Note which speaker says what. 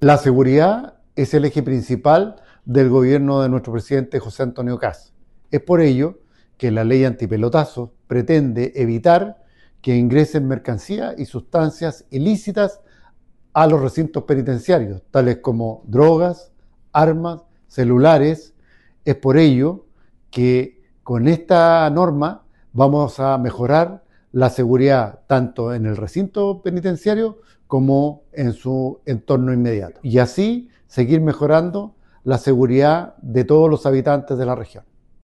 Speaker 1: La seguridad es el eje principal del gobierno de nuestro presidente José Antonio Kast. Es por ello que la ley antipelotazos pretende evitar que ingresen mercancías y sustancias ilícitas a los recintos penitenciarios, tales como drogas, armas, celulares. Es por ello que con esta norma vamos a mejorar la seguridad tanto en el recinto penitenciario como en su entorno inmediato. Y así seguir mejorando la seguridad de todos los habitantes de la región.